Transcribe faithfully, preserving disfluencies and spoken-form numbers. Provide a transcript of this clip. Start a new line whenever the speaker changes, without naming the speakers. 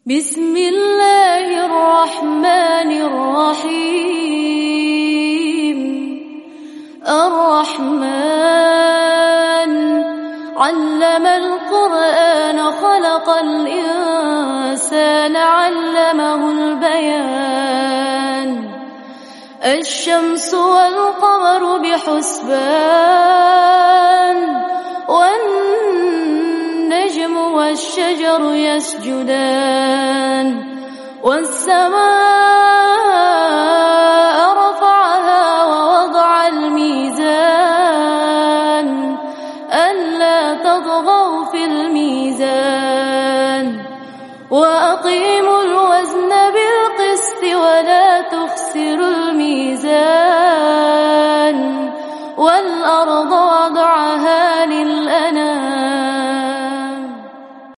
بسم الله الرحمن الرحيم. الرحمن علم القرآن خلق الإنسان علمه البيان. الشمس والقمر بحسبان والنجم والشجر يسجدان والسماء رفعها ووضع الميزان ألا تطغوا في الميزان وأقيموا